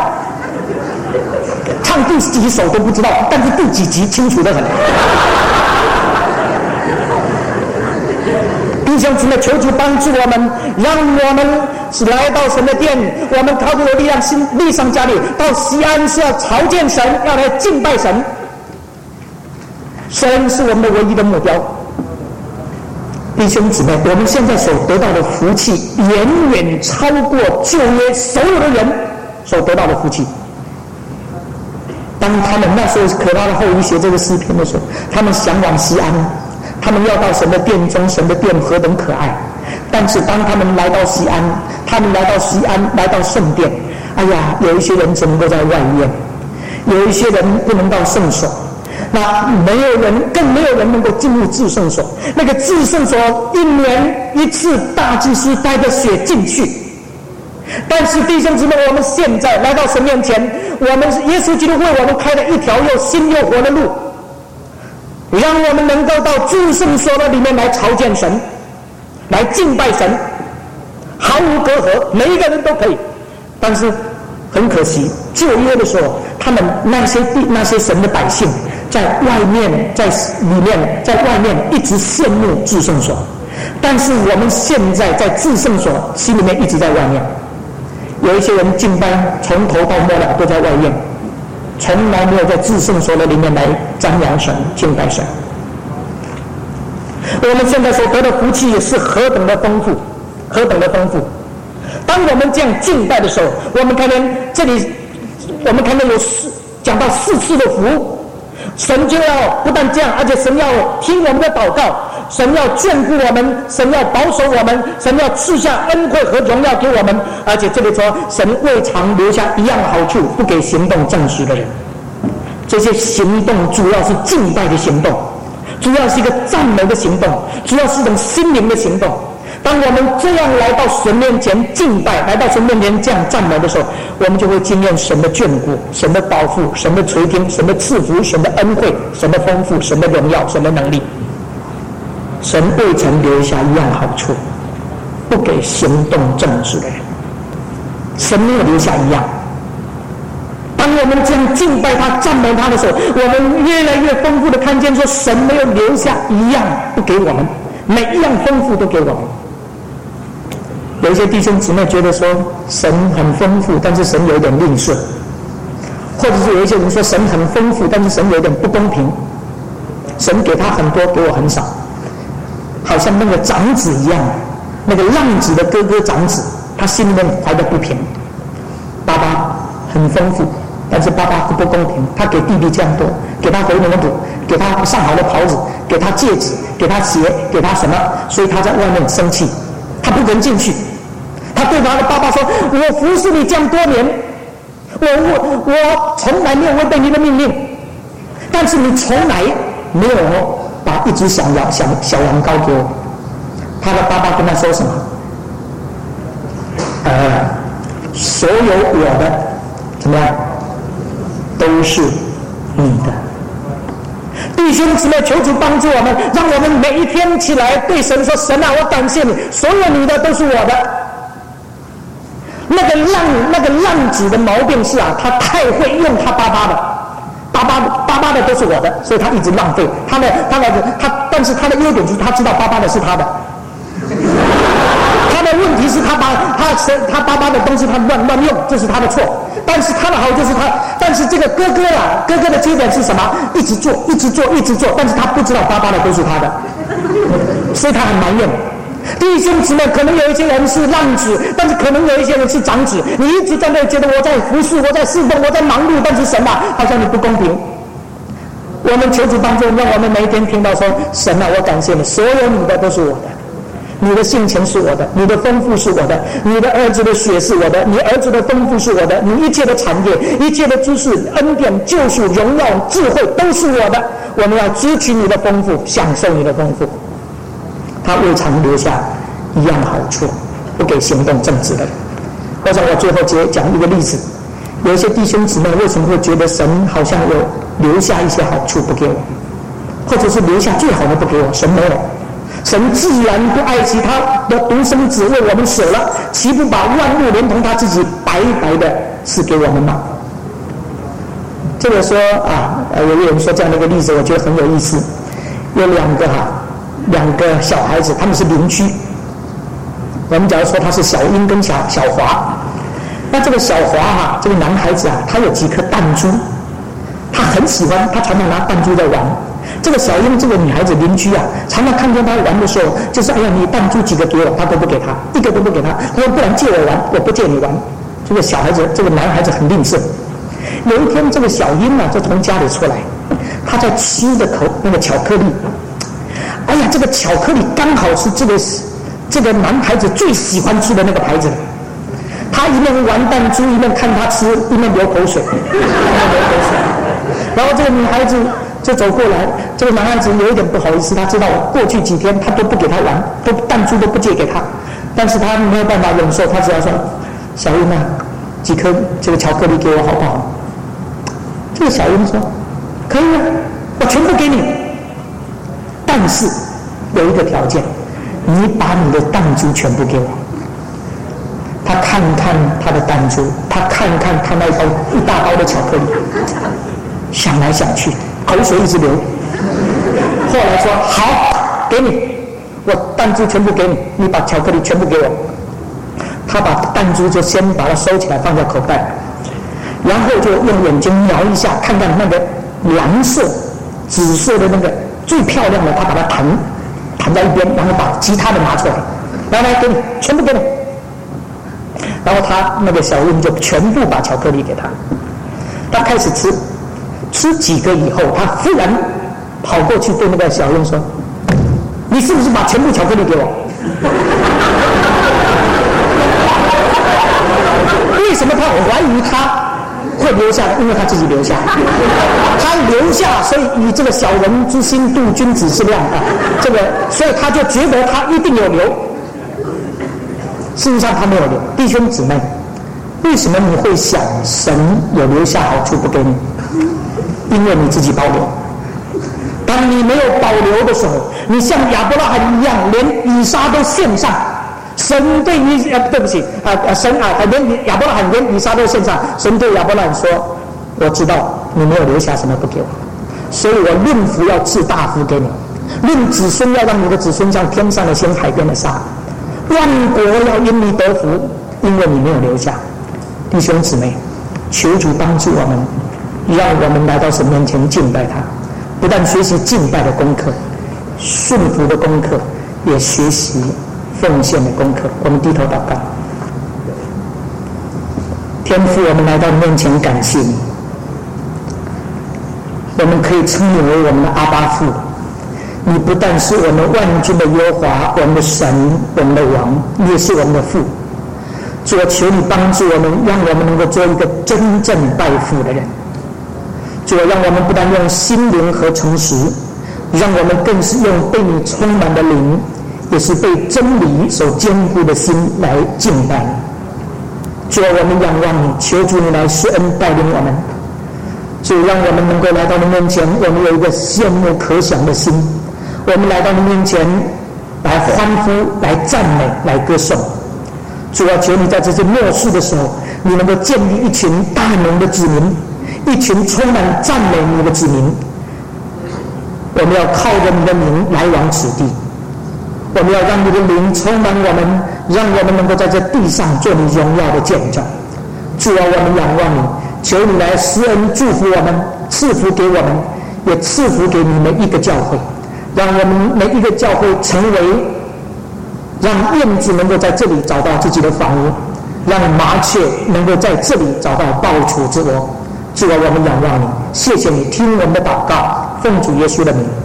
唱第几首都不知道，但是第几集清楚得很。弟兄姊妹，求主帮助我们，让我们是来到神的殿，我们靠着有力量心力上加力，到西安是要朝见神，要来敬拜神。神是我们的唯一的目标。弟兄姊妹，我们现在所得到的福气，远远超过旧约所有的人所得到的福气。当他们那时候可拉的后裔写这个诗篇的时候，他们向往西安，他们要到神的殿中，神的殿何等可爱！但是当他们来到西安，他们来到西安，来到圣殿，哎呀，有一些人只能够在外院，有一些人不能到圣所，那没有人，更没有人能够进入至圣所。那个至圣所一年一次，大祭司带着血进去。但是弟兄姊妹，我们现在来到神面前，我们耶稣基督为我们开了一条又新又活的路，让我们能够到至圣所的里面来朝见神，来敬拜神，毫无隔阂，每一个人都可以。但是很可惜，旧约的时候，他们那些地那些神的百姓，在外面，在里面，在外面一直羡慕至圣所，但是我们现在在至圣所心里面一直在外面。有一些人敬拜从头到末了都在外面，从来没有在至圣所的里面来瞻仰神、敬拜神。我们现在所得的福气是何等的丰富，何等的丰富！当我们这样敬拜的时候，我们看见这里，我们看到有四讲到四次的福，神就要不但这样，而且神要听我们的祷告，神要眷顾我们，神要保守我们，神要赐下恩惠和荣耀给我们。而且这里说，神未尝留下一样好处不给行动正直的人。这些行动主要是敬拜的行动，主要是一个赞美的行动，主要是一种心灵的行动。当我们这样来到神面前敬拜，来到神面前这样赞美的时候，我们就会经验神的眷顾、神的保护、神的垂听、神的赐福、神的恩惠、神的丰富、神的荣耀、神的能力。神未曾留下一样好处不给行动正直的人，神没有留下一样。当我们这样敬拜他、赞美他的时候，我们越来越丰富的看见说，神没有留下一样不给我们，每一样丰富都给我们。有一些弟兄姊妹觉得说神很丰富，但是神有一点吝啬，或者是有一些人说神很丰富，但是神有一点不公平，神给他很多，给我很少，好像那个长子一样，那个浪子的哥哥长子，他心里面怀着不平，爸爸很丰富，但是爸爸不公平，他给弟弟这样多，给他回农补，给他上好的袍子，给他戒指，给他鞋，给他什么，所以他在外面生气，他不能进去。他对他的爸爸说，我服侍你这样多年，我我我从来没有违背你的命令，但是你从来没有把一只小羊小小羊羔给我。他的爸爸跟他说什么？呃，所有我的怎么样都是你的。弟兄姊妹，求主帮助我们，让我们每一天起来对神说，神啊，我感谢你，所有你的都是我的。那个浪那个浪子的毛病是啊，他太会用他爸爸的，爸爸爸爸的都是我的，所以他一直浪费他的他的他，但是他的优点就是他知道爸爸的是他的。他的问题是他把他他爸爸的东西他乱乱用，这是他的错。但是他的好就是他，但是这个哥哥啊，哥哥的缺点是什么？一直做，一直做，一直做，但是他不知道爸爸的都是他的，所以他很埋怨。弟兄姊妹，可能有一些人是浪子，但是可能有一些人是长子。你一直在那里觉得我在服侍，我在侍奉，我在忙碌，但是神啊，好像你不公平。我们求主帮助，让我们每一天听到说，神啊，我感谢你，所有你的都是我的。你的性情是我的，你的丰富是我的，你的儿子的血是我的，你儿子的丰富是我的，你一切的产业、一切的知识、恩典、救赎、荣耀、智慧都是我的。我们要支取你的丰富，享受你的丰富。他未尝留下一样好处不给行动正直的人。 我想我最后接讲一个例子，有一些弟兄姊妹为什么会觉得神好像有留下一些好处不给我，或者是留下最好的不给我？神没有，神既然不爱惜他的独生子为我们舍了，岂不把万物连同他自己白白的赐给我们吗？这个说啊，有个人说这样的一个例子，我觉得很有意思。有两个哈、啊，两个小孩子，他们是邻居。我们假如说他是小英跟小小华，那这个小华哈、啊，这个男孩子啊，他有几颗弹珠，他很喜欢，他常常拿弹珠在玩。这个小英这个女孩子邻居啊，常常看见他玩的时候，就是哎呀，你弹珠几个给我，他都不给他，一个都不给他。他说不然借我玩，我不借你玩。这个小孩子，这个男孩子很吝啬。有一天，这个小英啊，就从家里出来，他在吃的口那个巧克力。哎呀，这个巧克力刚好是这个这个男孩子最喜欢吃的那个牌子。他一面玩弹珠，一面看他吃，一面流口水，一面流口水。然后这个女孩子就走过来，这个男孩子有一点不好意思，他知道过去几天他都不给他玩，都弹珠都不借给他，但是他没有办法忍受，他只要说：“小英啊，几颗这个巧克力给我好不好？”这个小英说：“可以啊，我全部给你，但是有一个条件，你把你的弹珠全部给我。”他看看他的弹珠，他看看他那一包一大包的巧克力，想来想去，口水一直流。后来说：“好，给你，我弹珠全部给你，你把巧克力全部给我。”他把弹珠就先把它收起来，放在口袋。然后就用眼睛瞄一下，看看那个蓝色、紫色的那个最漂亮的，他把它弹弹在一边，然后把其他的拿出来，来来给你，全部给你。然后他那个小英就全部把巧克力给他，他开始吃，吃几个以后，他忽然跑过去对那个小英说：“你是不是把全部巧克力给我？”为什么他怀疑他会留下？因为他自己留下，他留下，所以以这个小人之心度君子之量啊，这个，所以他就觉得他一定有留。事实上他没有留。弟兄姊妹，为什么你会想神有留下好处不给你？因为你自己保留。当你没有保留的时候，你像亚伯拉罕一样，连以撒都献上。神对以呃，对不起啊啊，神啊，连亚伯拉罕连以撒都献上。神对亚伯拉罕说：“我知道你没有留下什么不给我，所以我论福要赐大福给你，论子孙要让你的子孙像天上的星、海边的沙。万国要因你得福，因为你没有留下。”弟兄姊妹，求主帮助我们，让我们来到神面前敬拜他，不但学习敬拜的功课、顺服的功课，也学习奉献的功课。我们低头祷告。天父，我们来到你面前感谢你，我们可以称你为我们的阿爸父。你不但是我们万军的耶和华，我们的神，我们的王，你也是我们的父。主，我求你帮助我们，让我们能够做一个真正拜父的人。主，让我们不但用心灵和诚实，让我们更是用被你充满的灵，也是被真理所坚固的心来敬拜你。主，我们仰望你，求主你来施恩带领我们。主，让我们能够来到你面前，我们有一个羡慕可想的心，我们来到你面前来欢呼、来赞美、来歌颂。主啊，求你在这些末世的时候，你能够建立一群大能的子民，一群充满赞美你的子民。我们要靠着你的名来往此地，我们要让你的灵充满我们，让我们能够在这地上做你荣耀的见证。主啊，我们仰望你，求你来施恩祝福我们，赐福给我们，也赐福给你每一个教会，让我们每一个教会成为让燕子能够在这里找到自己的房屋，让麻雀能够在这里找到抱雏之窝。主啊，我们仰望你，谢谢你听我们的祷告，奉主耶稣的名。